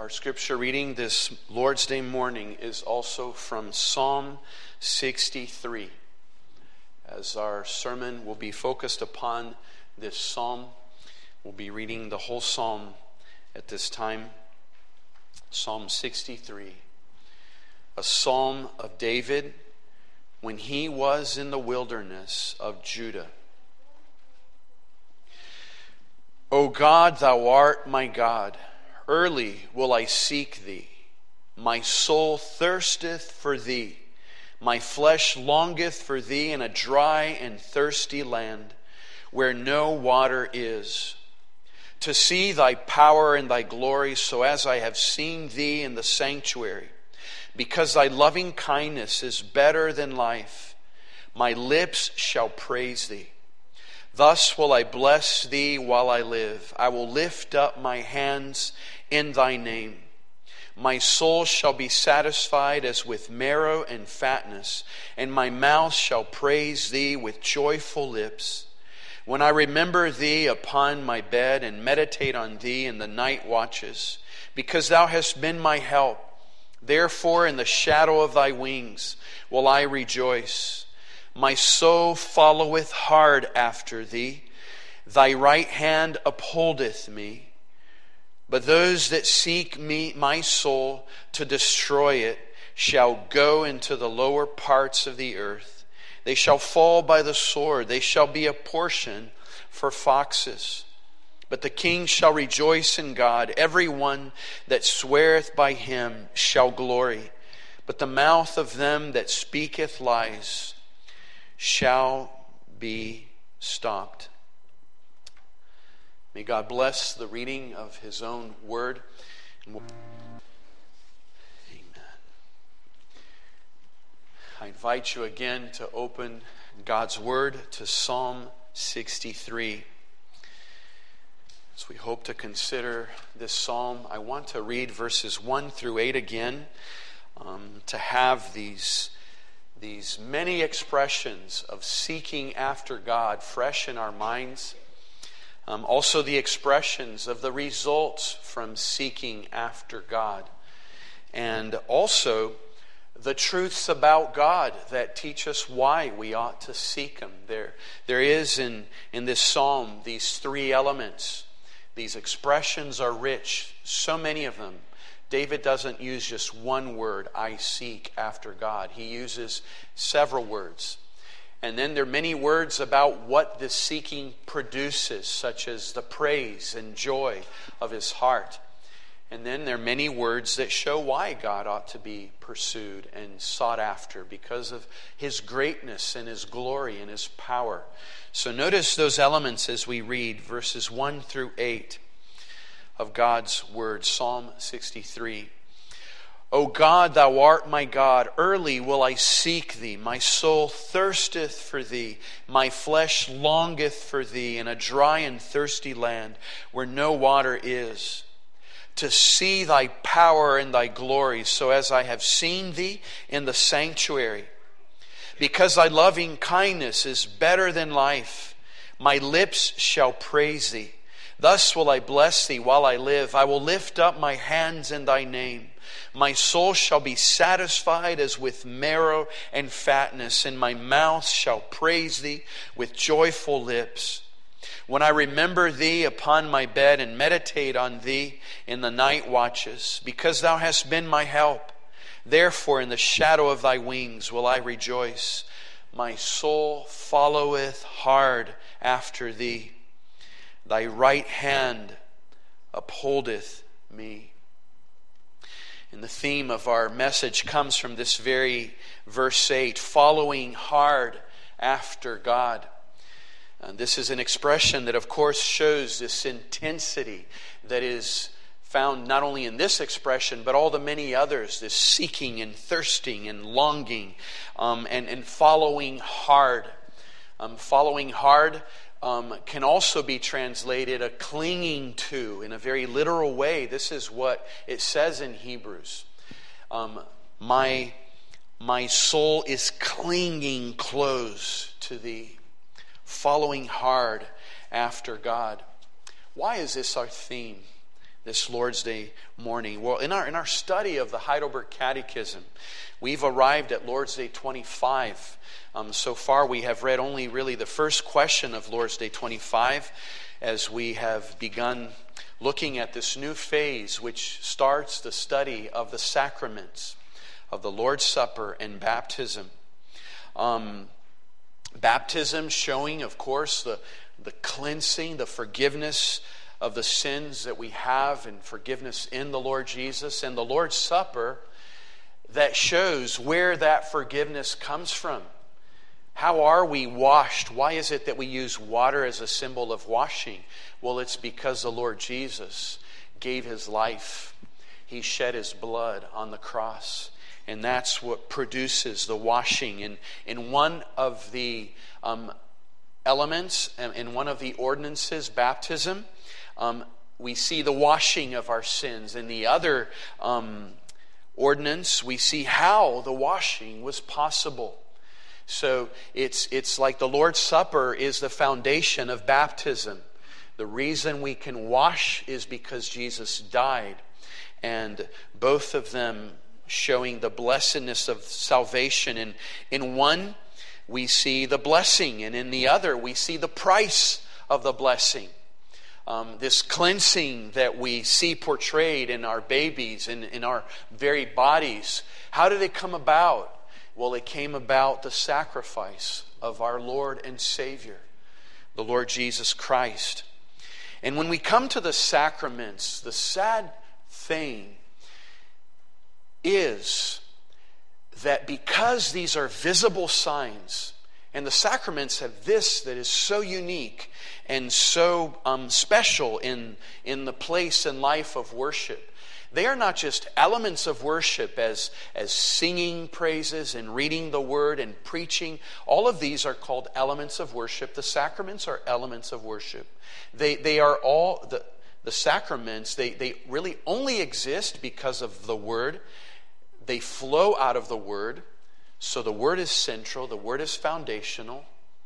Our scripture reading this Lord's Day morning is also from Psalm 63. As our sermon will be focused upon this psalm, we'll be reading the whole psalm at this time. Psalm 63, a psalm of David when he was in the wilderness of Judah. O God, thou art my God. Early will I seek thee. My soul thirsteth for thee. My flesh longeth for thee in a dry and thirsty land, where no water is, to see thy power and thy glory, so as I have seen thee in the sanctuary. Because thy loving kindness is better than life, my lips shall praise thee. Thus will I bless thee while I live. I will lift up my hands in thy name. My soul shall be satisfied as with marrow and fatness, and my mouth shall praise thee with joyful lips. When I remember thee upon my bed and meditate on thee in the night watches, because thou hast been my help, therefore in the shadow of thy wings will I rejoice. My soul followeth hard after thee. Thy right hand upholdeth me. But those that seek me, my soul, to destroy it, shall go into the lower parts of the earth. They shall fall by the sword. They shall be a portion for foxes. But the king shall rejoice in God. Every one that sweareth by him shall glory. But the mouth of them that speaketh lies shall be stopped. May God bless the reading of His own word. Amen. I invite you again to open God's word to Psalm 63. As we hope to consider this psalm, I want to read verses 1 through 8 again, to have these many expressions of seeking after God fresh in our minds. Also the expressions of the results from seeking after God. And also the truths about God that teach us why we ought to seek Him. There is in this psalm these three elements. These expressions are rich, so many of them. David doesn't use just one word, I seek after God. He uses several words. And then there are many words about what this seeking produces, such as the praise and joy of his heart. And then there are many words that show why God ought to be pursued and sought after, because of His greatness and His glory and His power. So notice those elements as we read verses 1 through 8 of God's Word, Psalm 63. O God, thou art my God. Early will I seek thee. My soul thirsteth for thee. My flesh longeth for thee in a dry and thirsty land where no water is, to see thy power and thy glory, so as I have seen thee in the sanctuary. Because thy loving kindness is better than life, my lips shall praise thee. Thus will I bless thee while I live. I will lift up my hands in thy name. My soul shall be satisfied as with marrow and fatness, and my mouth shall praise thee with joyful lips. When I remember thee upon my bed and meditate on thee in the night watches, because thou hast been my help, therefore in the shadow of thy wings will I rejoice. My soul followeth hard after thee. Thy right hand upholdeth me. And the theme of our message comes from this very verse 8, following hard after God. And this is an expression that, of course, shows this intensity that is found not only in this expression, but all the many others, this seeking and thirsting and longing, and following hard. Following hard can also be translated a clinging to in a very literal way. This is what it says in Hebrews. My soul is clinging close to thee, following hard after God. Why is this our theme this Lord's Day morning? Well, in our study of the Heidelberg Catechism, we've arrived at Lord's Day 25. So far we have read only really the first question of Lord's Day 25 as we have begun looking at this new phase which starts the study of the sacraments of the Lord's Supper and baptism. Baptism showing, of course, the cleansing, the forgiveness of the sins that we have and forgiveness in the Lord Jesus, and the Lord's Supper that shows where that forgiveness comes from. How are we washed? Why is it that we use water as a symbol of washing? Well, it's because the Lord Jesus gave His life. He shed His blood on the cross. And that's what produces the washing. In one of the elements, in one of the ordinances, baptism, we see the washing of our sins. In the other ordinance, we see how the washing was possible. So it's like the Lord's Supper is the foundation of baptism. The reason we can wash is because Jesus died. And both of them showing the blessedness of salvation. In one, we see the blessing, and in the other, we see the price of the blessing. This cleansing that we see portrayed in our babies, in our very bodies. How did it come about? Well, it came about the sacrifice of our Lord and Savior, the Lord Jesus Christ. And when we come to the sacraments, the sad thing is that because these are visible signs, and the sacraments have this that is so unique and so special in the place and life of worship. They are not just elements of worship as singing praises and reading the word and preaching. All of these are called elements of worship. The sacraments are elements of worship. They are all, the sacraments, they really only exist because of the word. They flow out of the word. So the word is central, the word is foundational.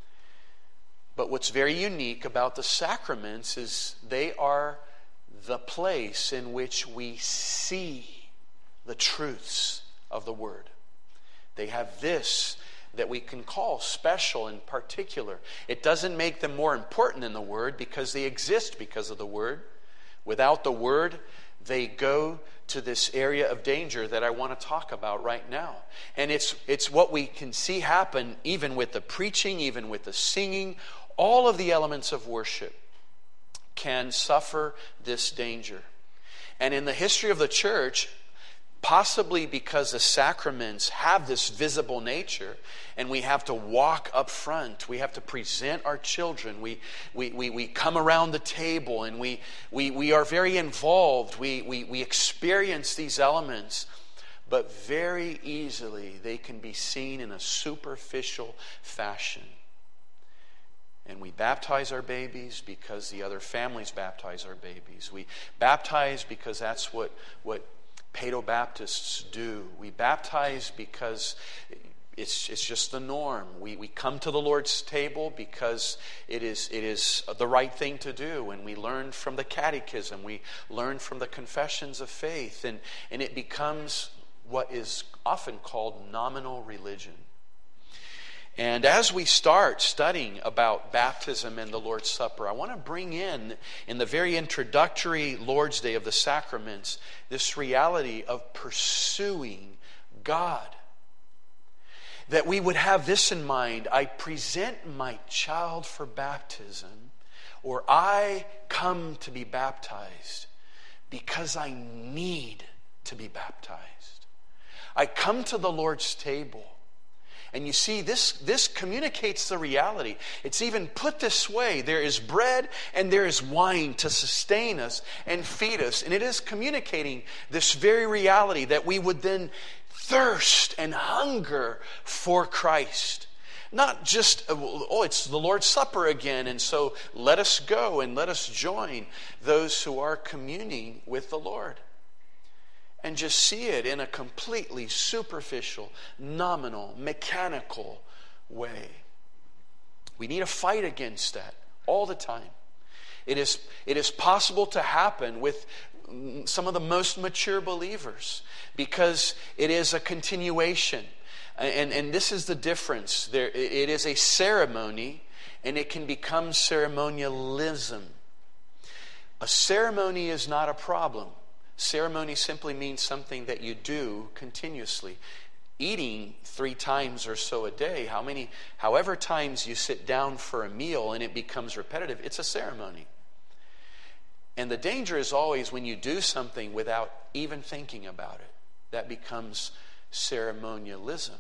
But what's very unique about the sacraments is they are the place in which we see the truths of the word. They have this that we can call special and particular. It doesn't make them more important than the word because they exist because of the word. Without the word, they go to this area of danger that I want to talk about right now. And it's what we can see happen even with the preaching, even with the singing. All of the elements of worship can suffer this danger. And in the history of the church, possibly because the sacraments have this visible nature, and we have to walk up front, we have to present our children, we come around the table, and we are very involved, we experience these elements, but very easily they can be seen in a superficial fashion. And we baptize our babies because the other families baptize our babies. We baptize because that's what Paedo-Baptists do. We baptize because it's just the norm. We come to the Lord's table because it is the right thing to do. And we learn from the catechism. We learn from the confessions of faith. And it becomes what is often called nominal religion. And as we start studying about baptism and the Lord's Supper, I want to bring in the very introductory Lord's Day of the sacraments, this reality of pursuing God. That we would have this in mind: I present my child for baptism, or I come to be baptized because I need to be baptized. I come to the Lord's table. And you see, this communicates the reality. It's even put this way: there is bread and there is wine to sustain us and feed us. And it is communicating this very reality that we would then thirst and hunger for Christ. Not just, it's the Lord's Supper again, and so let us go and let us join those who are communing with the Lord. And just see it in a completely superficial, nominal, mechanical way. We need to fight against that all the time. It is possible to happen with some of the most mature believers, because it is a continuation. And this is the difference. It is a ceremony, and it can become ceremonialism. A ceremony is not a problem. Ceremony simply means something that you do continuously. Eating 3 times or so a day, however times you sit down for a meal and it becomes repetitive, it's a ceremony. And the danger is always when you do something without even thinking about it. That becomes ceremonialism.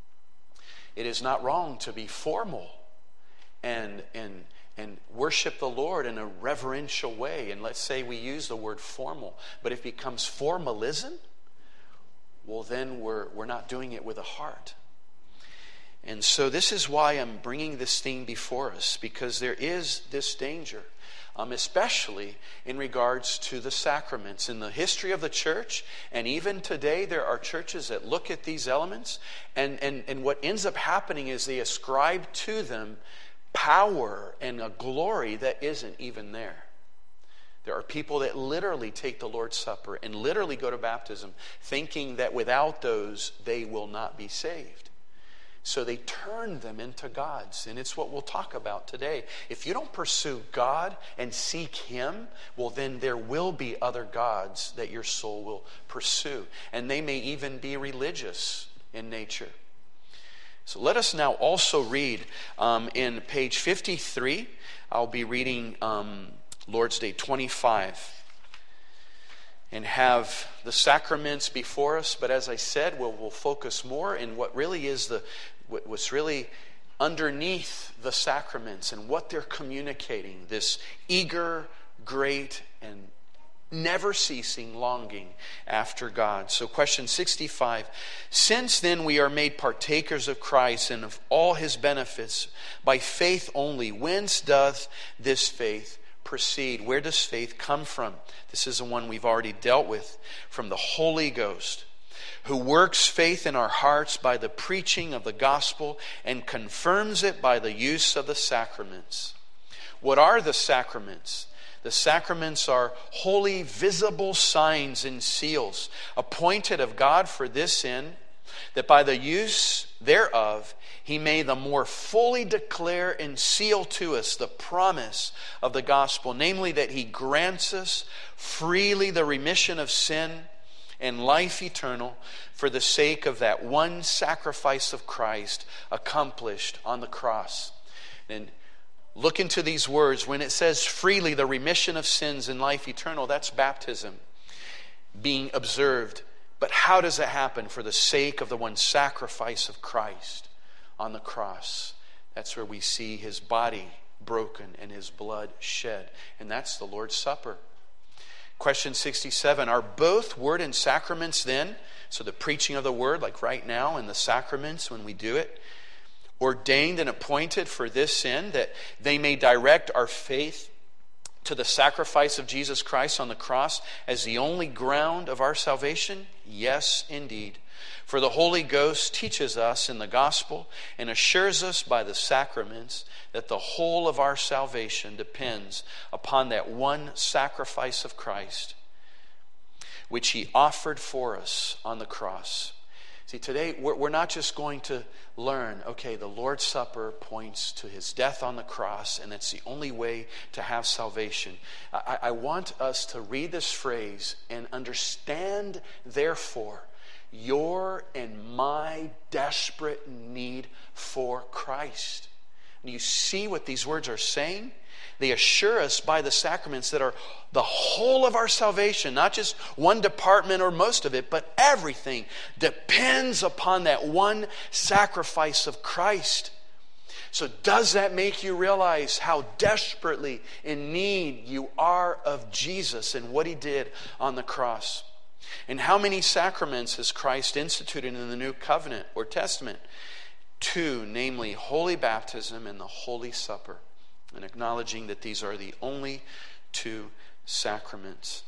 It is not wrong to be formal and worship the Lord in a reverential way. And let's say we use the word formal, but if it becomes formalism, well, then we're not doing it with a heart. And so this is why I'm bringing this theme before us, because there is this danger, especially in regards to the sacraments. In the history of the church, and even today, there are churches that look at these elements, and what ends up happening is they ascribe to them power and a glory that isn't even there. There are people that literally take the Lord's Supper and literally go to baptism, thinking that without those, they will not be saved. So they turn them into gods, and it's what we'll talk about today. If you don't pursue God and seek Him, well, then there will be other gods that your soul will pursue, and they may even be religious in nature. So let us now also read in page 53. I'll be reading Lord's Day 25, and have the sacraments before us. But as I said, we'll focus more in what really is what's really underneath the sacraments and what they're communicating. This eager, great, and never ceasing longing after God. So question 65. Since then we are made partakers of Christ and of all His benefits by faith only, whence doth this faith proceed? Where does faith come from? This is the one we've already dealt with. From the Holy Ghost, who works faith in our hearts by the preaching of the gospel and confirms it by the use of the sacraments. What are the sacraments? The sacraments are holy, visible signs and seals, appointed of God for this end, that by the use thereof He may the more fully declare and seal to us the promise of the gospel, namely that He grants us freely the remission of sin and life eternal for the sake of that one sacrifice of Christ accomplished on the cross. And look into these words. When it says freely the remission of sins and life eternal, that's baptism being observed. But how does it happen? For the sake of the one sacrifice of Christ on the cross. That's where we see His body broken and His blood shed. And that's the Lord's Supper. Question 67. Are both word and sacraments then, so the preaching of the word, like right now, and the sacraments when we do it, ordained and appointed for this end, that they may direct our faith to the sacrifice of Jesus Christ on the cross as the only ground of our salvation? Yes, indeed. For the Holy Ghost teaches us in the gospel and assures us by the sacraments that the whole of our salvation depends upon that one sacrifice of Christ, which He offered for us on the cross. See, today we're not just going to learn, okay, the Lord's Supper points to His death on the cross, and that's the only way to have salvation. I want us to read this phrase and understand, therefore, your and my desperate need for Christ. Do you see what these words are saying? They assure us by the sacraments that are the whole of our salvation, not just one department or most of it, but everything depends upon that one sacrifice of Christ. So does that make you realize how desperately in need you are of Jesus and what He did on the cross? And how many sacraments has Christ instituted in the New Covenant or Testament? 2, namely Holy Baptism and the Holy Supper. And acknowledging that these are the only 2 sacraments.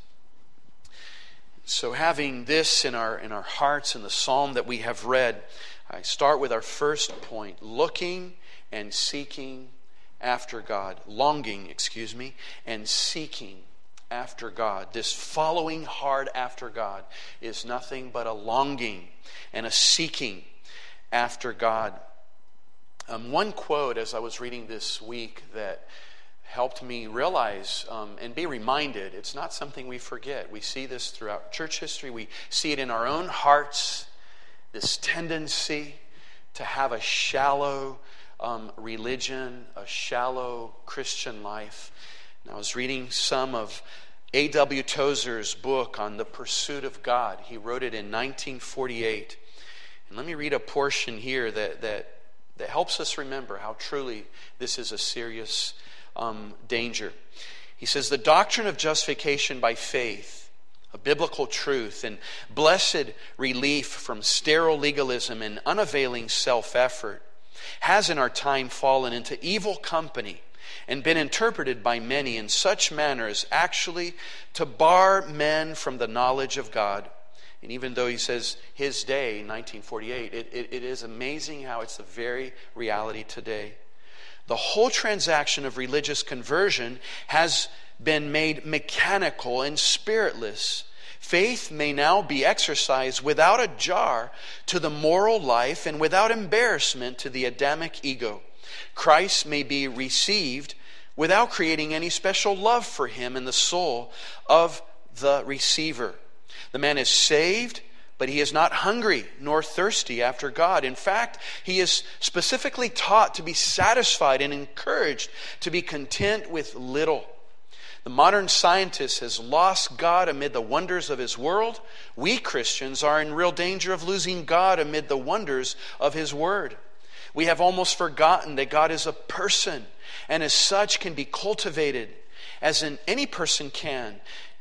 So having this in our hearts in the psalm that we have read, I start with our first point, looking and seeking after God. Longing, and seeking after God, this following hard after God, is nothing but a longing and a seeking after God. One quote as I was reading this week that helped me realize and be reminded, it's not something we forget. We see this throughout church history. We see it in our own hearts, this tendency to have a shallow religion, a shallow Christian life. And I was reading some of A.W. Tozer's book on the pursuit of God. He wrote it in 1948. And let me read a portion here that helps us remember how truly this is a serious danger. He says, the doctrine of justification by faith, a biblical truth, and blessed relief from sterile legalism and unavailing self-effort has in our time fallen into evil company and been interpreted by many in such manner as actually to bar men from the knowledge of God. And even though he says his day, 1948, it is amazing how it's the very reality today. The whole transaction of religious conversion has been made mechanical and spiritless. Faith may now be exercised without a jar to the moral life and without embarrassment to the Adamic ego. Christ may be received without creating any special love for him in the soul of the receiver. The man is saved, but he is not hungry nor thirsty after God. In fact, he is specifically taught to be satisfied and encouraged to be content with little. The modern scientist has lost God amid the wonders of his world. We Christians are in real danger of losing God amid the wonders of his word. We have almost forgotten that God is a person, and as such can be cultivated as any person can.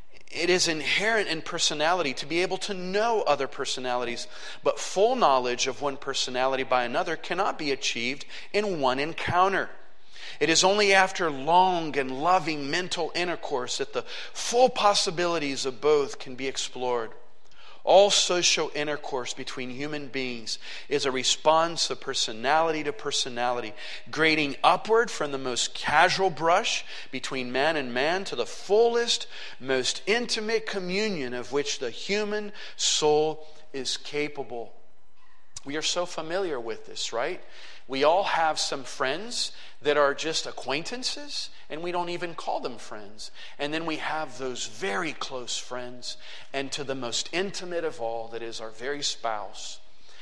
It is inherent in personality to be able to know other personalities, but full knowledge of one personality by another cannot be achieved in one encounter. It is only after long and loving mental intercourse that the full possibilities of both can be explored. All social intercourse between human beings is a response of personality to personality, grading upward from the most casual brush between man and man to the fullest, most intimate communion of which the human soul is capable. We are so familiar with this, right? We all have some friends that are just acquaintances, and we don't even call them friends. And then we have those very close friends, and to the most intimate of all, that is our very spouse.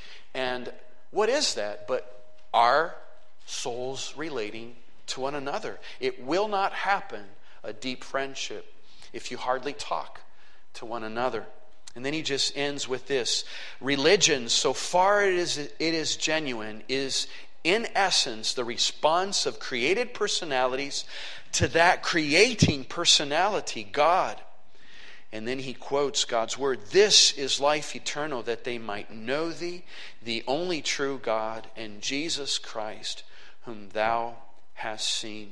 And what is that but our souls relating to one another? It will not happen, a deep friendship, if you hardly talk to one another. And then he just ends with this. Religion, so far it is genuine, is in essence the response of created personalities to that creating personality, God. And then he quotes God's word. This is life eternal, that they might know thee, the only true God, and Jesus Christ, whom thou hast seen.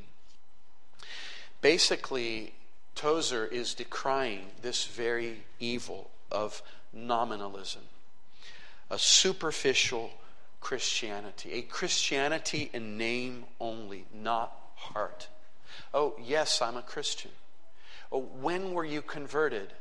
Basically, Tozer is decrying this very evil of nominalism, a superficial Christianity, a Christianity in name only, not heart. Oh, yes, I'm a Christian. Oh, when were you converted?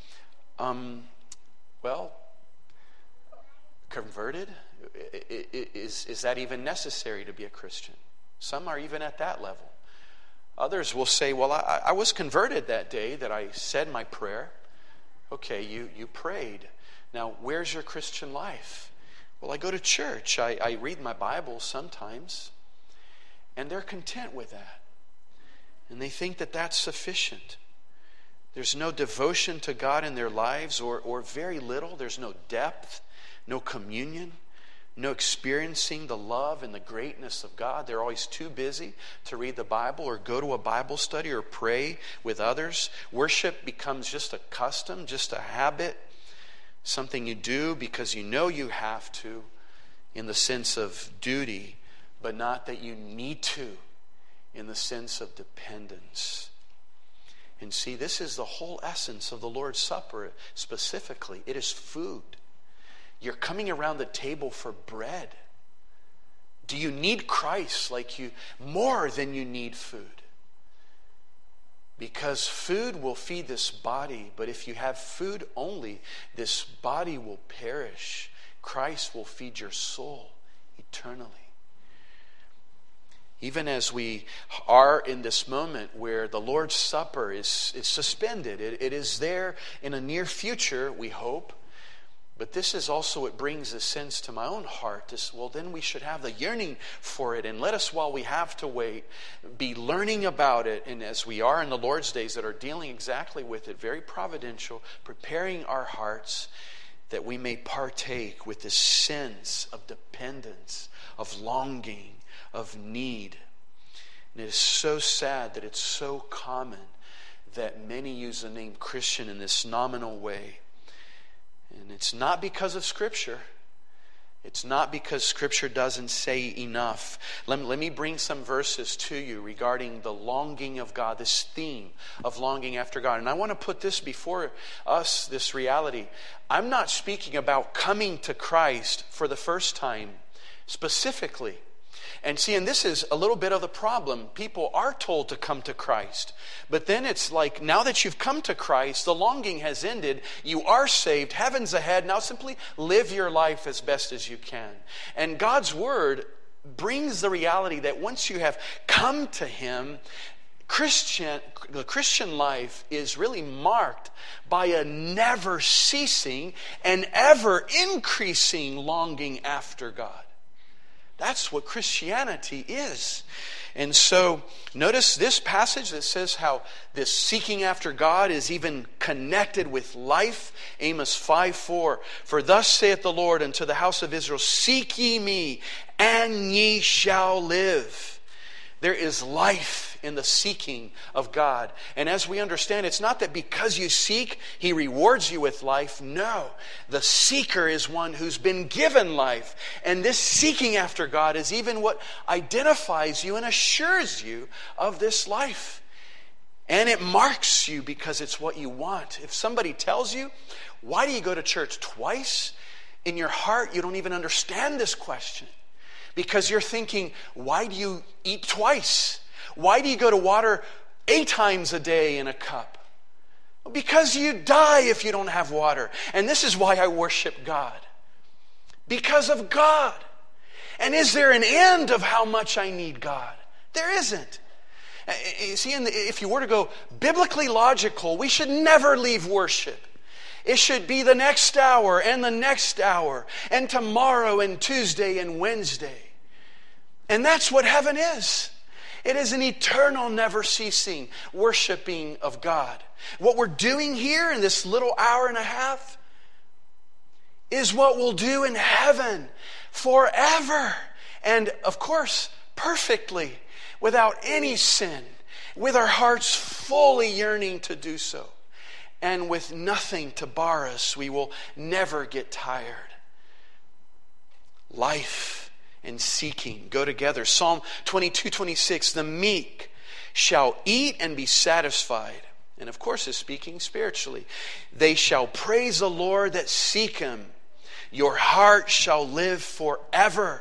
Well, converted? Is that even necessary to be a Christian? Some are even at that level. Others will say, well, I was converted that day that I said my prayer. Okay, you prayed. Now, where's your Christian life? Well, I go to church. I read my Bible sometimes. And they're content with that. And they think that that's sufficient. There's no devotion to God in their lives, or very little. There's no depth, no communion, no experiencing the love and the greatness of God. They're always too busy to read the Bible or go to a Bible study or pray with others. Worship becomes just a custom, just a habit, something you do because you know you have to in the sense of duty, but not that you need to in the sense of dependence. And see, this is the whole essence of the Lord's Supper specifically. It is food. You're coming around the table for bread. Do you need Christ more than you need food? Because food will feed this body, but if you have food only, this body will perish. Christ will feed your soul eternally. Even as we are in this moment where the Lord's Supper is suspended, it is there in a near future, we hope. But this is also what brings a sense to my own heart. Then we should have the yearning for it. And let us, while we have to wait, be learning about it. And as we are in the Lord's days that are dealing exactly with it, very providential, preparing our hearts that we may partake with this sense of dependence, of longing, of need. And it is so sad that it's so common that many use the name Christian in this nominal way. And it's not because of Scripture. It's not because Scripture doesn't say enough. Let me bring some verses to you regarding the longing of God, this theme of longing after God. And I want to put this before us, this reality. I'm not speaking about coming to Christ for the first time specifically. And see, and this is a little bit of the problem. People are told to come to Christ. But then it's like, now that you've come to Christ, the longing has ended. You are saved. Heaven's ahead. Now simply live your life as best as you can. And God's Word brings the reality that once you have come to Him, the Christian life is really marked by a never ceasing and ever increasing longing after God. That's what Christianity is. And so notice this passage that says how this seeking after God is even connected with life. Amos 5:4. For thus saith the Lord unto the house of Israel, seek ye me, and ye shall live. There is life in the seeking of God. And as we understand, it's not that because you seek, He rewards you with life. No, the seeker is one who's been given life. And this seeking after God is even what identifies you and assures you of this life. And it marks you because it's what you want. If somebody tells you, why do you go to church twice? In your heart, you don't even understand this question. Because you're thinking, why do you eat twice? Why do you go to water 8 times a day in a cup? Because you die if you don't have water. And this is why I worship God. Because of God. And is there an end of how much I need God? There isn't. You see, if you were to go biblically logical, we should never leave worship. It should be the next hour and the next hour and tomorrow and Tuesday and Wednesday. And that's what heaven is. It is an eternal, never ceasing worshiping of God. What we're doing here in this little hour and a half is what we'll do in heaven forever. And of course, perfectly, without any sin, with our hearts fully yearning to do so. And with nothing to bar us, we will never get tired. Life and seeking go together. Psalm 22:26, the meek shall eat and be satisfied. And of course, is speaking spiritually. They shall praise the Lord that seek Him. Your heart shall live forever.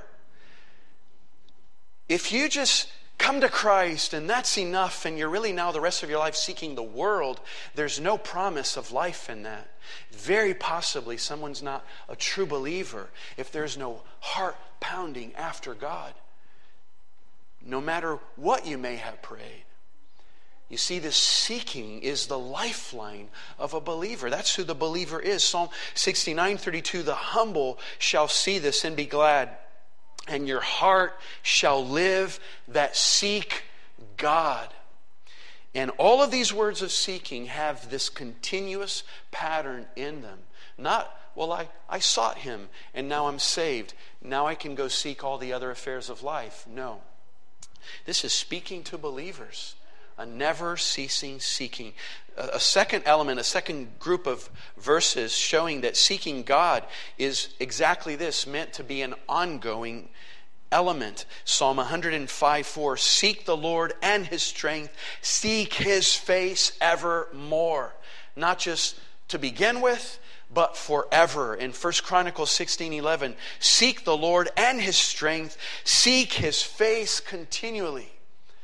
If you just come to Christ and that's enough, and you're really now the rest of your life seeking the world, there's no promise of life in that. Very possibly someone's not a true believer if there's no heart pounding after God, no matter what you may have prayed. You see, this seeking is the lifeline of a believer. That's who the believer is. Psalm 69:32, the humble shall see this and be glad, and your heart shall live that seek God. And all of these words of seeking have this continuous pattern in them. Not, well, I sought Him and now I'm saved. Now I can go seek all the other affairs of life. No. This is speaking to believers. A never-ceasing seeking. A second element, a second group of verses showing that seeking God is exactly this, meant to be an ongoing element. Psalm 105:4, seek the Lord and His strength, seek His face evermore. Not just to begin with, but forever. In 1 Chronicles 16:11, seek the Lord and His strength, seek His face continually.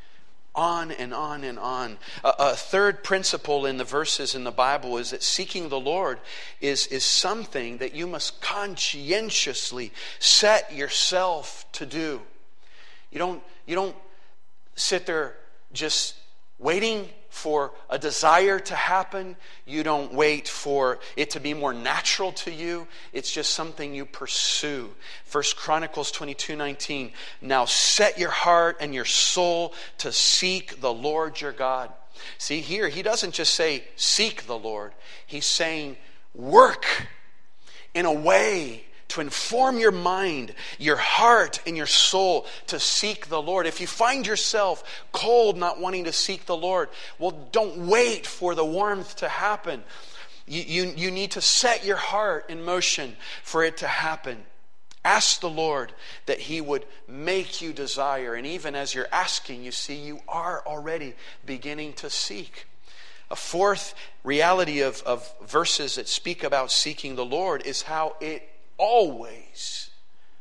On and on and on. A third principle in the verses in the Bible is that seeking the Lord is something that you must conscientiously set yourself to do. You don't sit there just waiting for a desire to happen. You don't wait for it to be more natural to you. It's just something you pursue. 1 Chronicles 22:19. Now set your heart and your soul to seek the Lord your God. See, here he doesn't just say seek the Lord. He's saying work in a way to inform your mind, your heart, and your soul to seek the Lord. If you find yourself cold, not wanting to seek the Lord, well, don't wait for the warmth to happen. You need to set your heart in motion for it to happen. Ask the Lord that He would make you desire. And even as you're asking, you see, you are already beginning to seek. A fourth reality of verses that speak about seeking the Lord is how it always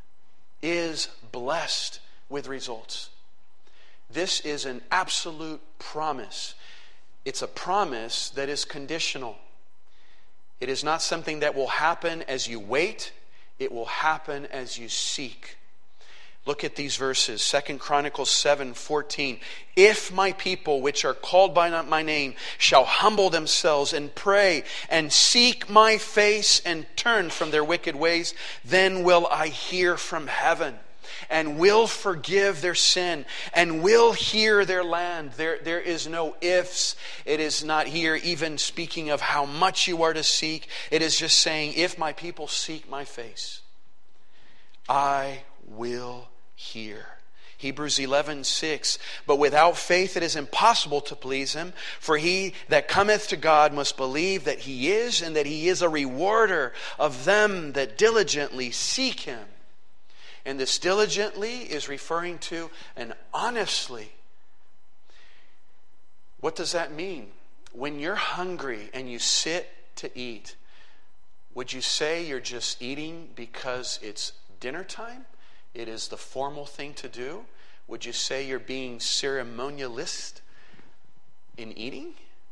is blessed with results. This is an absolute promise. It's a promise that is conditional. It is not something that will happen as you wait. It will happen as you seek. Look at these verses. 2 Chronicles 7:14. If my people, which are called by my name, shall humble themselves and pray and seek my face and turn from their wicked ways, then will I hear from heaven and will forgive their sin and will hear their land. There is no ifs. It is not here even speaking of how much you are to seek. It is just saying, if my people seek my face, I will hear. Hebrews 11:6. But without faith it is impossible to please Him. For he that cometh to God must believe that He is, and that He is a rewarder of them that diligently seek Him. And this diligently is referring to an honestly. What does that mean? When you're hungry and you sit to eat, would you say you're just eating because it's dinner time? It is the formal thing to do? Would you say you're being ceremonialist in eating?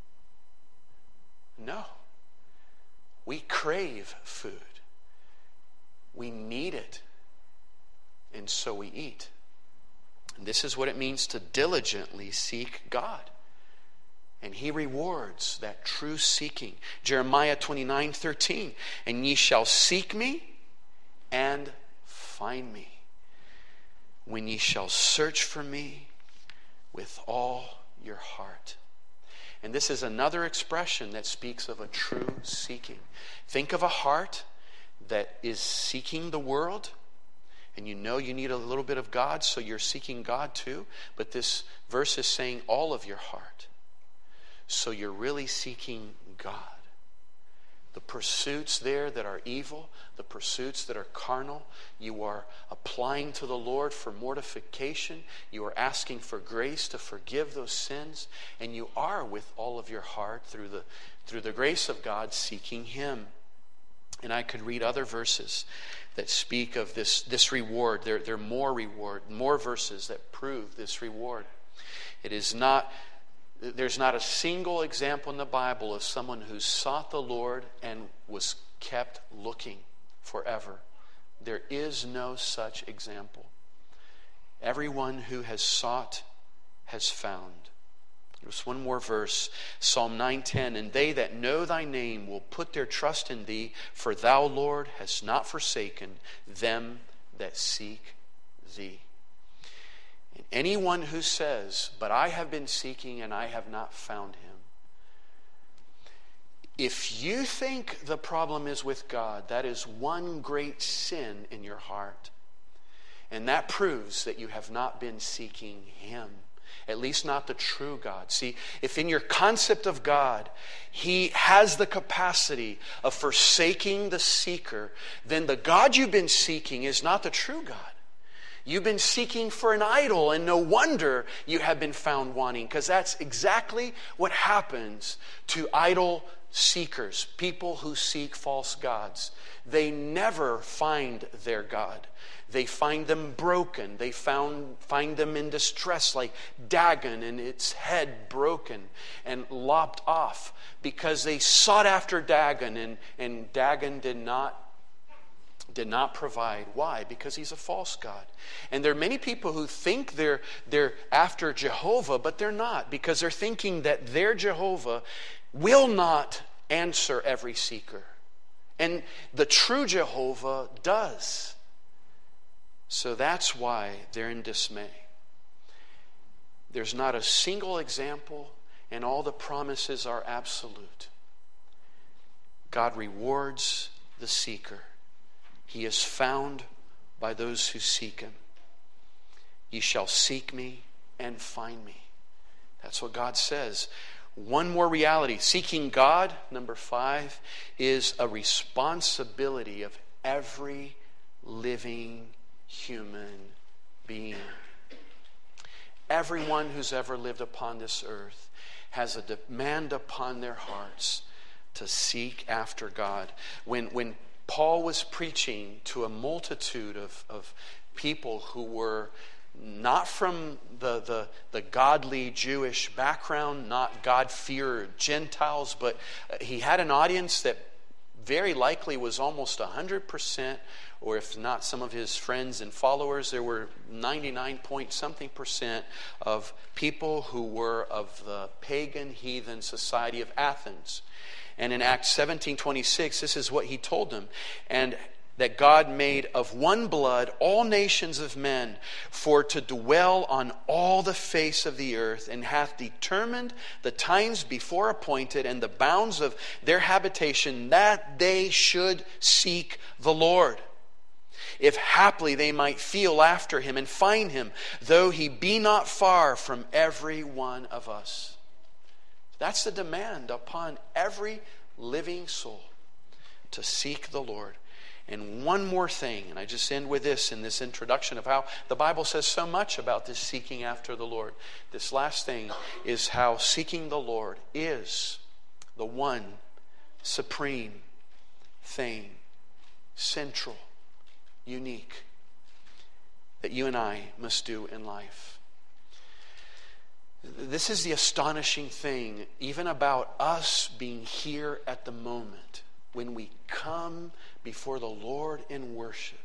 No. We crave food. We need it. And so we eat. And this is what it means to diligently seek God. And He rewards that true seeking. Jeremiah 29:13. And ye shall seek me and find me, when ye shall search for me with all your heart. And this is another expression that speaks of a true seeking. Think of a heart that is seeking the world, and you know you need a little bit of God, so you're seeking God too. But this verse is saying all of your heart. So you're really seeking God. The pursuits there that are evil, the pursuits that are carnal, you are applying to the Lord for mortification. You are asking for grace to forgive those sins. And you are with all of your heart through the grace of God seeking Him. And I could read other verses that speak of this reward. There are more verses that prove this reward. There's not a single example in the Bible of someone who sought the Lord and was kept looking forever. There is no such example. Everyone who has sought has found. There's one more verse, Psalm 9:10. And they that know thy name will put their trust in thee, for thou, Lord, hast not forsaken them that seek thee. And anyone who says, but I have been seeking and I have not found Him. If you think the problem is with God, that is one great sin in your heart. And that proves that you have not been seeking Him. At least not the true God. See, if in your concept of God, He has the capacity of forsaking the seeker, then the God you've been seeking is not the true God. You've been seeking for an idol, and no wonder you have been found wanting, because that's exactly what happens to idol seekers, people who seek false gods. They never find their God. They find them broken. They find them in distress, like Dagon, and its head broken and lopped off, because they sought after Dagon, and Dagon did not provide. Why? Because he's a false god. And there are many people who think they're after Jehovah, but they're not, because they're thinking that their Jehovah will not answer every seeker. And the true Jehovah does. So that's why they're in dismay. There's not a single example, and all the promises are absolute. God rewards the seeker. He is found by those who seek him. Ye shall seek me and find me. That's what God says. One more reality. Seeking God, number 5, is a responsibility of every living human being. Everyone who's ever lived upon this earth has a demand upon their hearts to seek after God. When Paul was preaching to a multitude of people who were not from the godly Jewish background, not God-fearer Gentiles, but he had an audience that very likely was almost 100%, or if not some of his friends and followers, there were 99-point-something% of people who were of the pagan heathen society of Athens. And in Acts 17:26, this is what he told them. And that God made of one blood all nations of men for to dwell on all the face of the earth, and hath determined the times before appointed and the bounds of their habitation, that they should seek the Lord, if haply they might feel after him and find him, though he be not far from every one of us. That's the demand upon every living soul, to seek the Lord. And one more thing, and I just end with this in this introduction of how the Bible says so much about this seeking after the Lord. This last thing is how seeking the Lord is the one supreme thing, central, unique, that you and I must do in life. This is the astonishing thing, even about us being here at the moment, when we come before the Lord in worship.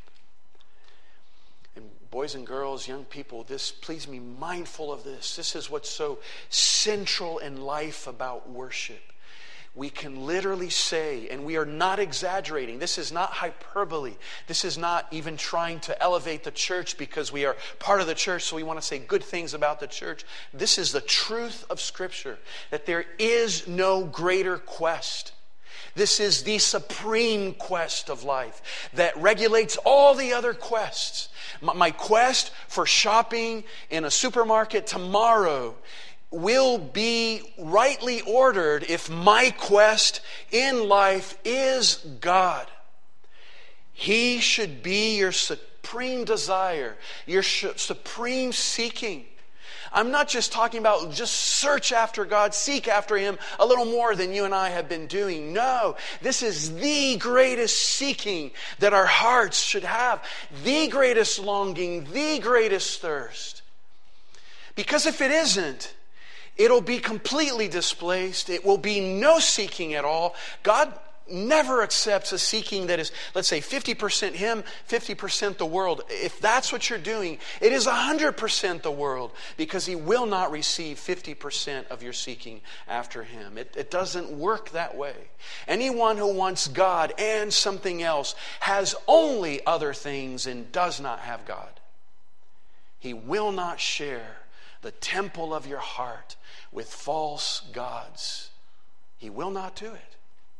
And boys and girls, young people, please be mindful of this. This is what's so central in life about worship. We can literally say, and we are not exaggerating, this is not hyperbole. This is not even trying to elevate the church because we are part of the church, so we want to say good things about the church. This is the truth of Scripture, that there is no greater quest. This is the supreme quest of life that regulates all the other quests. My quest for shopping in a supermarket tomorrow will be rightly ordered if my quest in life is God. He should be your supreme desire, your supreme seeking. I'm not just talking about just search after God, seek after Him a little more than you and I have been doing. No, this is the greatest seeking that our hearts should have, the greatest longing, the greatest thirst. Because if it isn't, it'll be completely displaced. It will be no seeking at all. God never accepts a seeking that is, let's say, 50% Him, 50% the world. If that's what you're doing, it is 100% the world, because He will not receive 50% of your seeking after Him. It doesn't work that way. Anyone who wants God and something else has only other things and does not have God. He will not share the temple of your heart with false gods. He will not do it.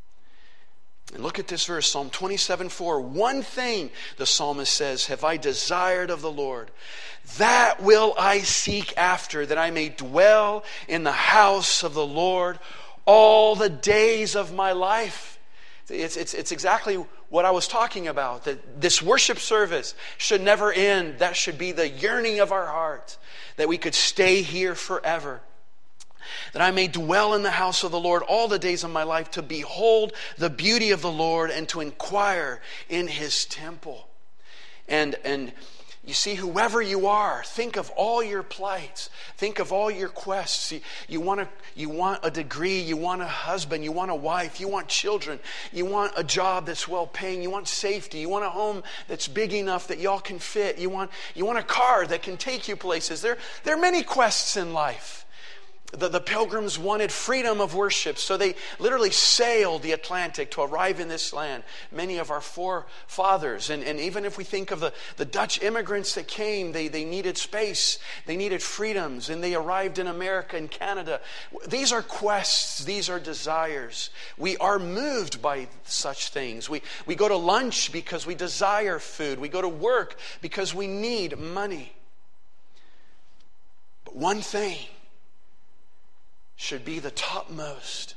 And look at this verse, Psalm 27:4. One thing, the psalmist says, have I desired of the Lord, that will I seek after, that I may dwell in the house of the Lord all the days of my life. It's exactly what I was talking about, that this worship service should never end. That should be the yearning of our heart, that we could stay here forever. That I may dwell in the house of the Lord all the days of my life, to behold the beauty of the Lord and to inquire in His temple. And you see, whoever you are, think of all your plights. Think of all your quests. You want a degree. You want a husband. You want a wife. You want children. You want a job that's well-paying. You want safety. You want a home that's big enough that y'all can fit. You want a car that can take you places. There are many quests in life. The pilgrims wanted freedom of worship, so they literally sailed the Atlantic to arrive in this land. Many of our forefathers, and even if we think of the Dutch immigrants that came, they needed space, they needed freedoms, and they arrived in America and Canada. These are quests, these are desires. We are moved by such things. We go to lunch because we desire food. We go to work because we need money. But one thing should be the topmost,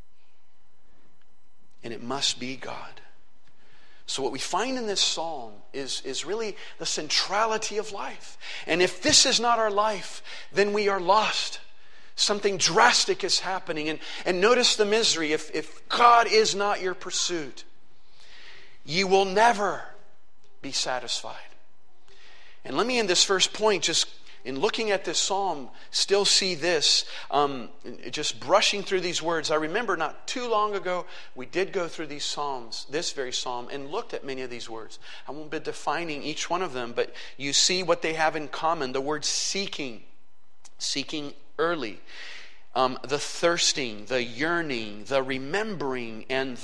and it must be God. So what we find in this psalm is really the centrality of life. And if this is not our life, then we are lost. Something drastic is happening. And notice the misery. If God is not your pursuit, you will never be satisfied. And let me, in this first point, just in looking at this psalm, still see this, just brushing through these words. I remember not too long ago, we did go through these psalms, this very psalm, and looked at many of these words. I won't be defining each one of them, but you see what they have in common. The word seeking early. The thirsting, the yearning, the remembering, and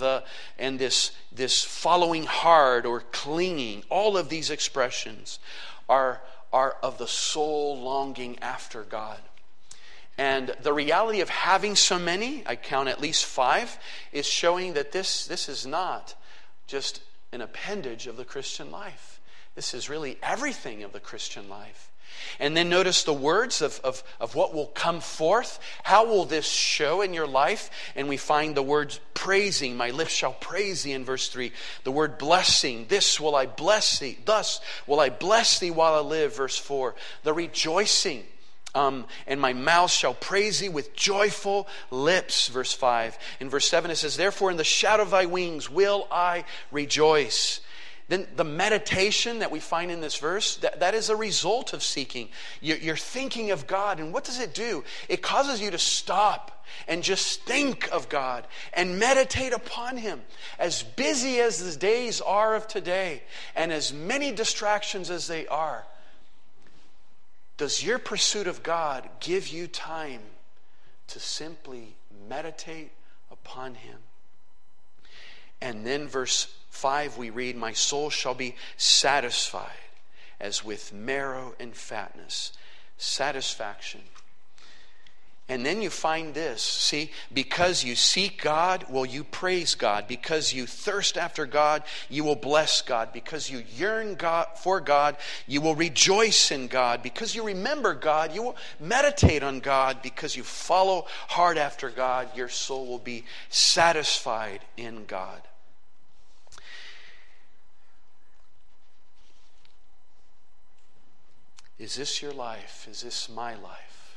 this following hard or clinging. All of these expressions are of the soul longing after God. And the reality of having so many, I count at least 5, is showing that this is not just an appendage of the Christian life. This is really everything of the Christian life. And then notice the words of what will come forth. How will this show in your life? And we find the words praising. My lips shall praise thee in verse 3. The word blessing. This will I bless thee. Thus will I bless thee while I live. Verse 4. The rejoicing. And my mouth shall praise thee with joyful lips. Verse 5. In verse 7 it says, therefore in the shadow of thy wings will I rejoice. Then the meditation that we find in this verse, that is a result of seeking. You're thinking of God, and what does it do? It causes you to stop and just think of God and meditate upon Him. As busy as the days are of today, and as many distractions as they are, does your pursuit of God give you time to simply meditate upon Him? And then verse 5 we read, my soul shall be satisfied as with marrow and fatness. Satisfaction. And then you find this, see, because you seek God, will you praise God. Because you thirst after God, you will bless God. Because you yearn for God, you will rejoice in God. Because you remember God, you will meditate on God. Because you follow hard after God, your soul will be satisfied in God. Is this your life? Is this my life?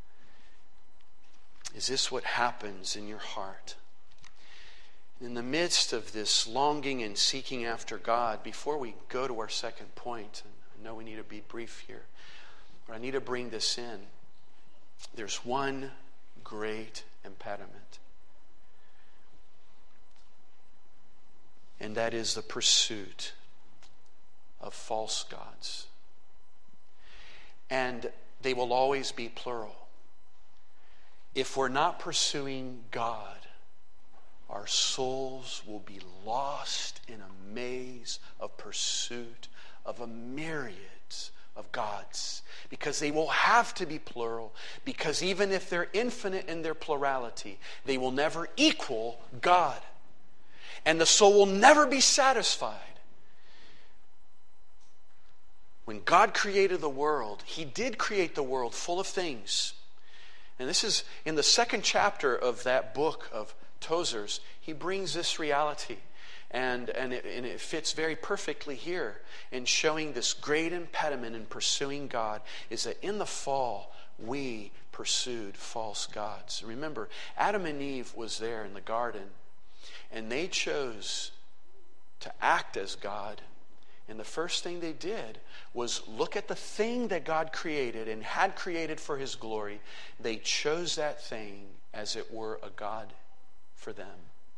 Is this what happens in your heart? In the midst of this longing and seeking after God, before we go to our second point, and I know we need to be brief here, but I need to bring this in. There's one great impediment. And that is the pursuit of false gods. And they will always be plural. If we're not pursuing God, our souls will be lost in a maze of pursuit of a myriad of gods. Because they will have to be plural. Because even if they're infinite in their plurality, they will never equal God. And the soul will never be satisfied. When God created the world, He did create the world full of things. And this is in the second chapter of that book of Tozer's, he brings this reality. And it fits very perfectly here in showing this great impediment in pursuing God is that in the fall, we pursued false gods. Remember, Adam and Eve was there in the garden, and they chose to act as God. And the first thing they did was look at the thing that God created and had created for His glory. They chose that thing as it were a God for them.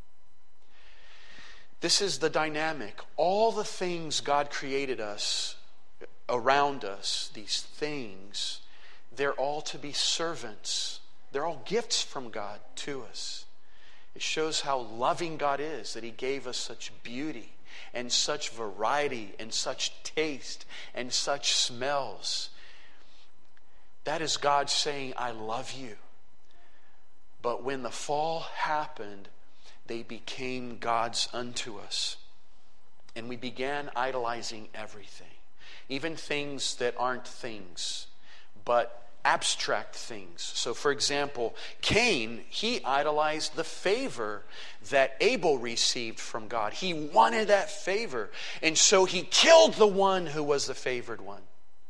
This is the dynamic. All the things God created us, around us, these things, they're all to be servants. They're all gifts from God to us. It shows how loving God is, that He gave us such beauty and such variety and such taste and such smells. That is God saying, I love you. But when the fall happened, they became gods unto us. And we began idolizing everything. Even things that aren't things, but abstract things. So for example, Cain, he idolized the favor that Abel received from God. He wanted that favor. And so he killed the one who was the favored one.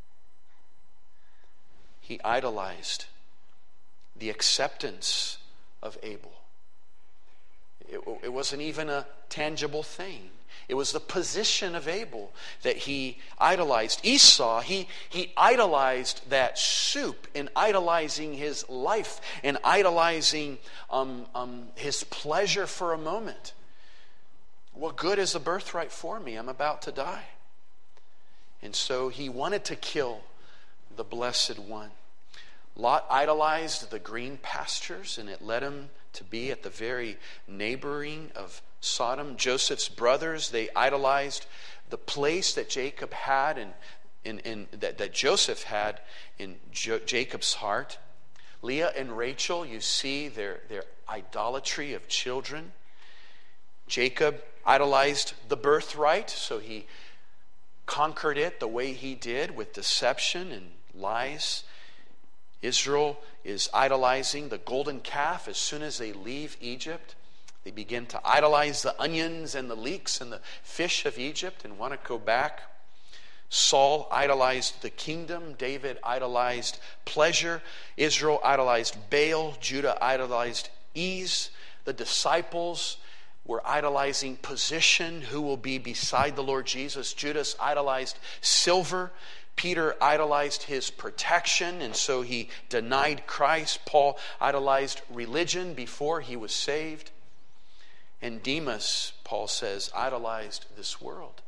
He idolized the acceptance of Abel. It wasn't even a tangible thing. It was the position of Abel that he idolized. Esau, he idolized that soup in idolizing his life and idolizing his pleasure for a moment. What good is the birthright for me? I'm about to die. And so he wanted to kill the Blessed One. Lot idolized the green pastures, and it led him to be at the very neighboring of Sodom. Joseph's brothers, they idolized the place that Jacob had that Joseph had in Jacob's heart. Leah and Rachel, you see their idolatry of children. Jacob idolized the birthright, so he conquered it the way he did with deception and lies. Israel is idolizing the golden calf. As soon as they leave Egypt, they begin to idolize the onions and the leeks and the fish of Egypt and want to go back. Saul idolized the kingdom. David idolized pleasure. Israel idolized Baal. Judah idolized ease. The disciples were idolizing position. Who will be beside the Lord Jesus? Judas idolized silver. Peter idolized his protection, and so he denied Christ. Paul idolized religion before he was saved. And Demas, Paul says, idolized this world.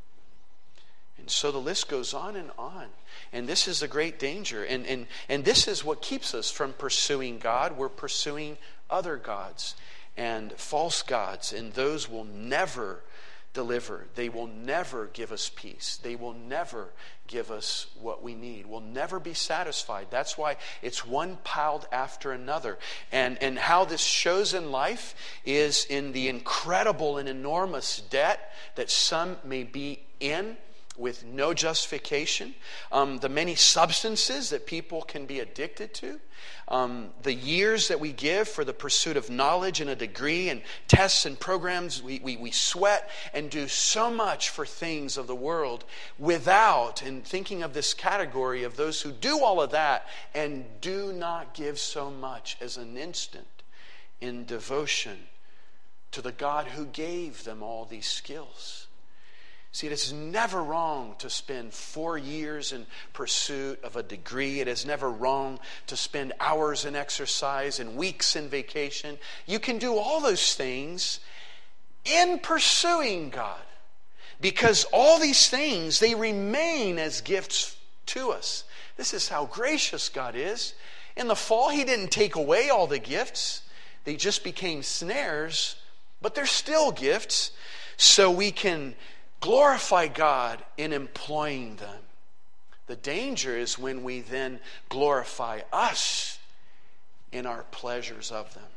And so the list goes on and on. And this is a great danger. And this is what keeps us from pursuing God. We're pursuing other gods and false gods, and those will never deliver. They will never give us peace. They will never give us what we need. We'll never be satisfied. That's why it's one piled after another. And how this shows in life is in the incredible and enormous debt that some may be in with no justification, the many substances that people can be addicted to, the years that we give for the pursuit of knowledge and a degree and tests and programs. We sweat and do so much for things of the world without, and thinking of this category of those who do all of that and do not give so much as an instant in devotion to the God who gave them all these skills. See, it is never wrong to spend 4 years in pursuit of a degree. It is never wrong to spend hours in exercise and weeks in vacation. You can do all those things in pursuing God, because all these things, they remain as gifts to us. This is how gracious God is. In the fall, He didn't take away all the gifts. They just became snares, but they're still gifts, so we can glorify God in employing them. The danger is when we then glorify us in our pleasures of them.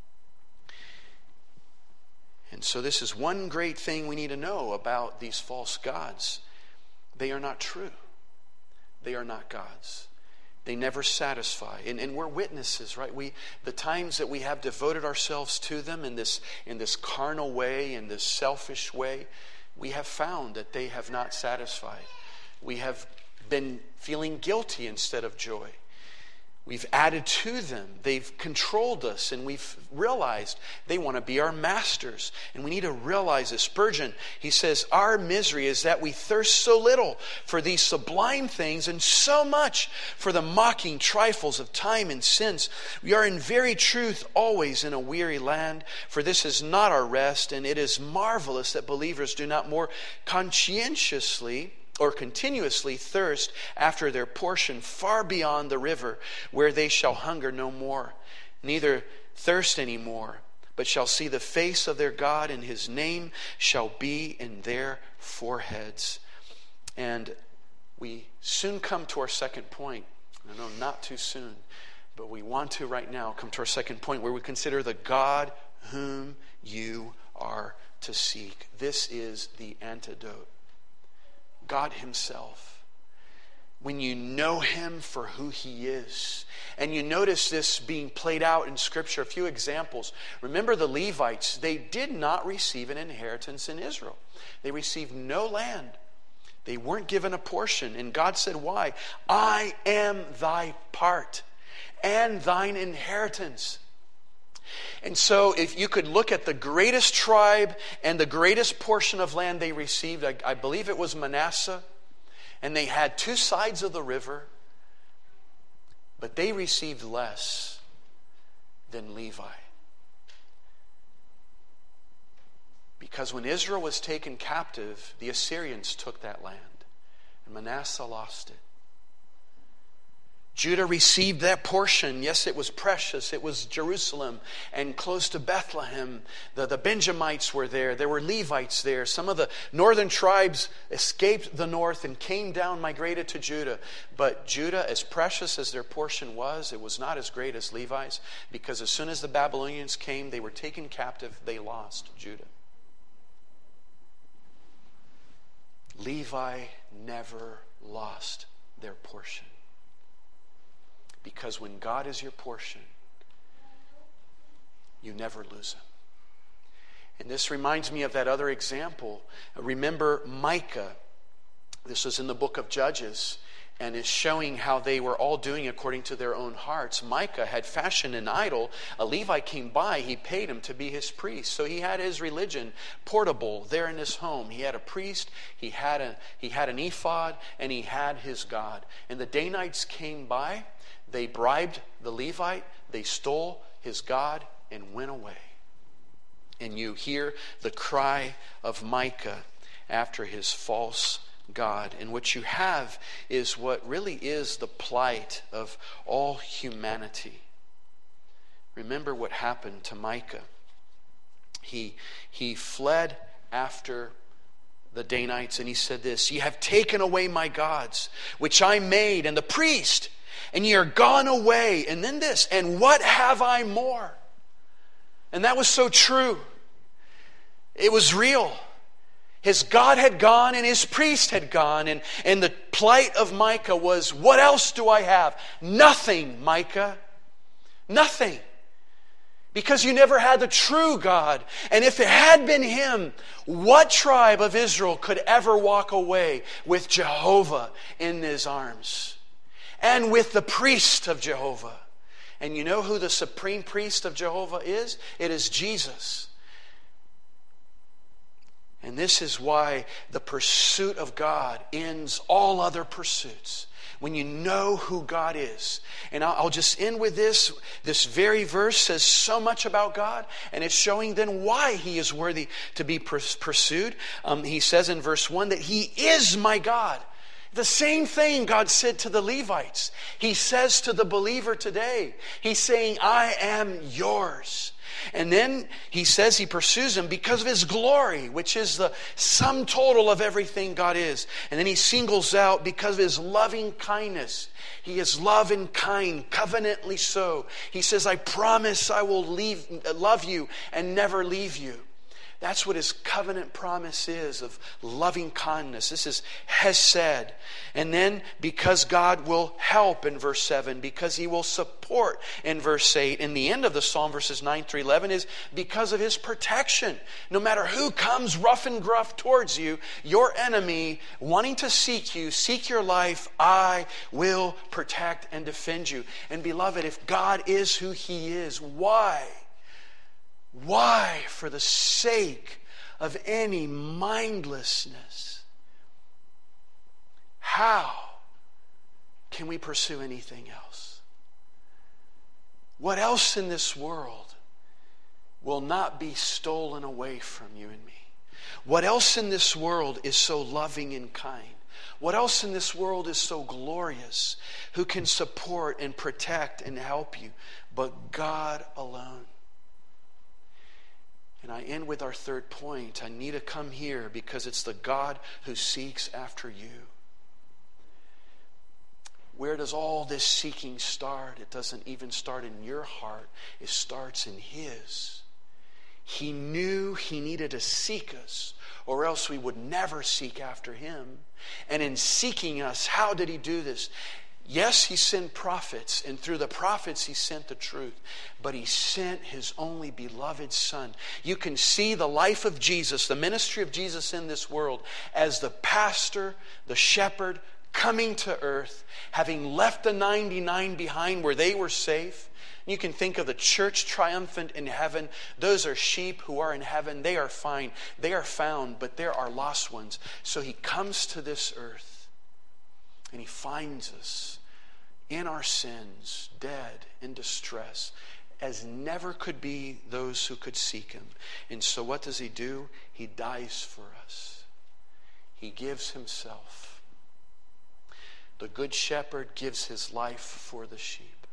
And so this is one great thing we need to know about these false gods. They are not true. They are not gods. They never satisfy. And we're witnesses, right? The times that we have devoted ourselves to them in this carnal way, in this selfish way, we have found that they have not satisfied. We have been feeling guilty instead of joy. We've added to them. They've controlled us, and we've realized they want to be our masters. And we need to realize this. Spurgeon, he says, our misery is that we thirst so little for these sublime things and so much for the mocking trifles of time and sense. We are in very truth always in a weary land, for this is not our rest, and it is marvelous that believers do not more conscientiously or continuously thirst after their portion far beyond the river, where they shall hunger no more, neither thirst any more, but shall see the face of their God, and his name shall be in their foreheads. And we soon come to our second point. I know, not too soon, but we want to right now come to our second point, where we consider the God whom you are to seek. This is the antidote. God himself. When you know him for who he is, and you notice this being played out in Scripture, a few examples. Remember the Levites, they did not receive an inheritance in Israel. They received no land. They weren't given a portion. And God said, why? I am thy part and thine inheritance. And so if you could look at the greatest tribe and the greatest portion of land they received, I believe it was Manasseh, and they had two sides of the river, but they received less than Levi. Because when Israel was taken captive, the Assyrians took that land, and Manasseh lost it. Judah received that portion. Yes, it was precious. It was Jerusalem and close to Bethlehem. The Benjamites were there. There were Levites there. Some of the northern tribes escaped the north and came down, migrated to Judah. But Judah, as precious as their portion was, it was not as great as Levi's, because as soon as the Babylonians came, they were taken captive. They lost Judah. Levi never lost their portion. Because when God is your portion, you never lose him. And this reminds me of that other example. Remember Micah. This was in the book of Judges, and is showing how they were all doing according to their own hearts. Micah had fashioned an idol. A Levite came by. He paid him to be his priest. So he had his religion portable there in his home. He had a priest. He had an ephod, and he had his God. And the Danites came by. They bribed the Levite. They stole his God and went away. And you hear the cry of Micah after his false God. And what you have is what really is the plight of all humanity. Remember what happened to Micah. He fled after the Danites, and he said this: "Ye have taken away my gods, which I made, and the priest, and ye are gone away." And then this: "And what have I more?" And that was so true. It was real. His God had gone and his priest had gone. And the plight of Micah was, what else do I have? Nothing, Micah. Nothing. Because you never had the true God. And if it had been him, what tribe of Israel could ever walk away with Jehovah in his arms? And with the priest of Jehovah. And you know who the supreme priest of Jehovah is? It is Jesus. And this is why the pursuit of God ends all other pursuits. When you know who God is. And I'll just end with this. This very verse says so much about God. And it's showing then why he is worthy to be pursued. He says in verse 1 that he is my God. The same thing God said to the Levites. He says to the believer today. He's saying, I am yours. And then he says he pursues him because of his glory, which is the sum total of everything God is. And then he singles out because of his loving kindness. He is love and kind, covenantly so. He says, I promise I will love you and never leave you. That's what his covenant promise is of loving kindness. This is hesed. And then because God will help in verse 7, because he will support in verse 8. And the end of the psalm, verses 9 through 11, is because of his protection. No matter who comes rough and gruff towards you, your enemy wanting to seek you, seek your life, I will protect and defend you. And beloved, if God is who he is, why, for the sake of any mindlessness, how can we pursue anything else? What else in this world will not be stolen away from you and me? What else in this world is so loving and kind? What else in this world is so glorious, who can support and protect and help you, but God alone? And I end with our third point. I need to come here because it's the God who seeks after you. Where does all this seeking start? It doesn't even start in your heart. It starts in his. He knew he needed to seek us, or else we would never seek after him. And in seeking us, how did he do this? Yes, he sent prophets, and through the prophets he sent the truth. But he sent his only beloved Son. You can see the life of Jesus, the ministry of Jesus in this world, as the pastor, the shepherd, coming to earth, having left the 99 behind where they were safe. You can think of the church triumphant in heaven. Those are sheep who are in heaven. They are fine. They are found, but there are lost ones. So he comes to this earth and he finds us in our sins, dead, in distress, as never could be those who could seek him. And so what does he do? He dies for us. He gives himself. The good shepherd gives his life for the sheep.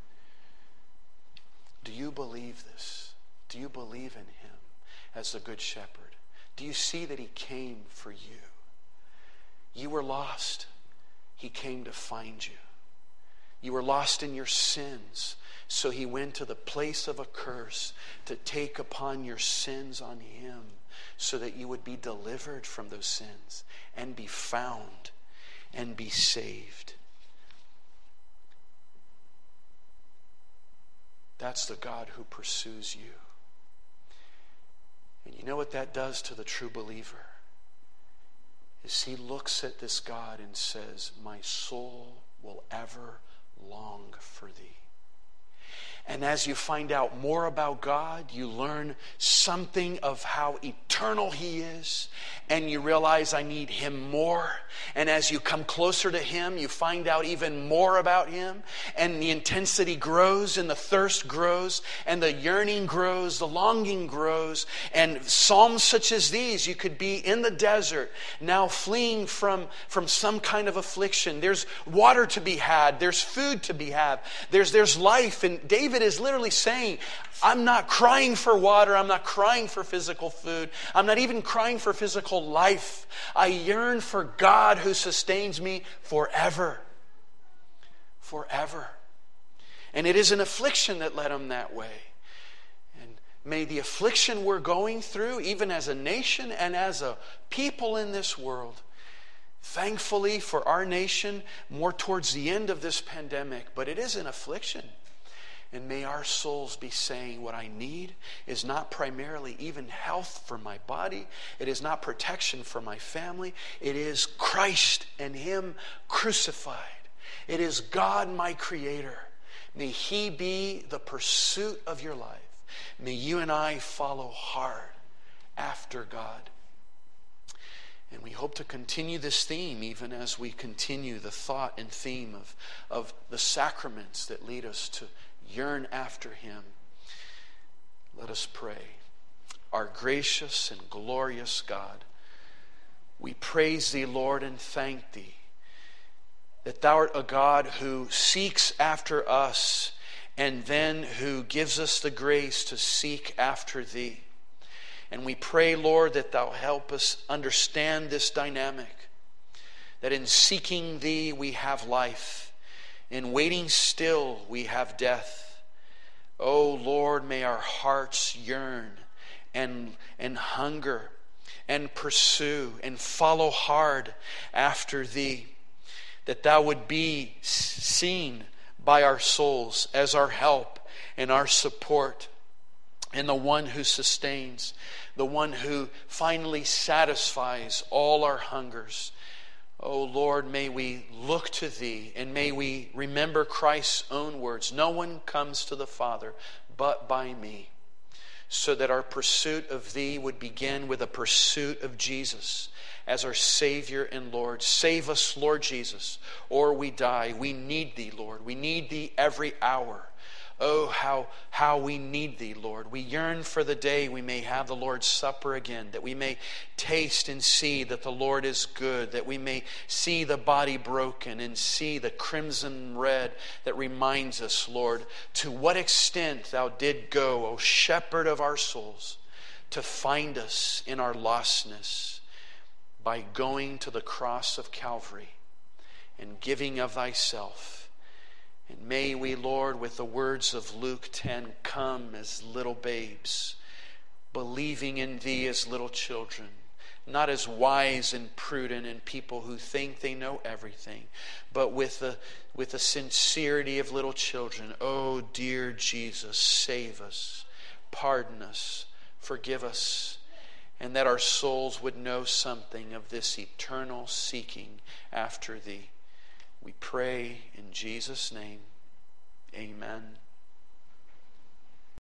Do you believe this? Do you believe in him as the good shepherd? Do you see that he came for you? You were lost. He came to find you. You were lost in your sins. So he went to the place of a curse to take upon your sins on him so that you would be delivered from those sins and be found and be saved. That's the God who pursues you. And you know what that does to the true believer? Is he looks at this God and says, my soul will ever long for thee. And as you find out more about God, you learn something of how eternal he is, and you realize I need him more. And as you come closer to him, you find out even more about him, and the intensity grows, and the thirst grows, and the yearning grows, the longing grows. And psalms such as these, you could be in the desert, now fleeing from some kind of affliction. There's water to be had, there's food to be had, there's life. And David is literally saying, I'm not crying for water. I'm not crying for physical food. I'm not even crying for physical life. I yearn for God who sustains me forever. Forever. And it is an affliction that led him that way. And may the affliction we're going through, even as a nation and as a people in this world, thankfully for our nation, more towards the end of this pandemic, but it is an affliction. And may our souls be saying, what I need is not primarily even health for my body. It is not protection for my family. It is Christ and him crucified. It is God, my Creator. May he be the pursuit of your life. May you and I follow hard after God. And we hope to continue this theme even as we continue the thought and theme of the sacraments that lead us to yearn after him. Let us pray. Our gracious and glorious God, we praise thee, Lord, and thank thee that thou art a God who seeks after us and then who gives us the grace to seek after thee. And we pray, Lord, that thou help us understand this dynamic, that in seeking thee we have life. In waiting still, we have death. Oh, Lord, may our hearts yearn and hunger and pursue and follow hard after Thee, that Thou would be seen by our souls as our help and our support, and the one who sustains, the one who finally satisfies all our hungers. Oh Lord, may we look to Thee, and may we remember Christ's own words, "No one comes to the Father but by me," so that our pursuit of Thee would begin with a pursuit of Jesus as our Savior and Lord. Save us, Lord Jesus, or we die. We need Thee, Lord. We need Thee every hour. Oh, how we need Thee, Lord. We yearn for the day we may have the Lord's Supper again, that we may taste and see that the Lord is good, that we may see the body broken and see the crimson red that reminds us, Lord, to what extent Thou did go, O Shepherd of our souls, to find us in our lostness by going to the cross of Calvary and giving of Thyself. And may we, Lord, with the words of Luke 10, come as little babes, believing in Thee as little children, not as wise and prudent and people who think they know everything, but with the sincerity of little children. Oh, dear Jesus, save us, pardon us, forgive us, and that our souls would know something of this eternal seeking after Thee. We pray in Jesus' name. Amen.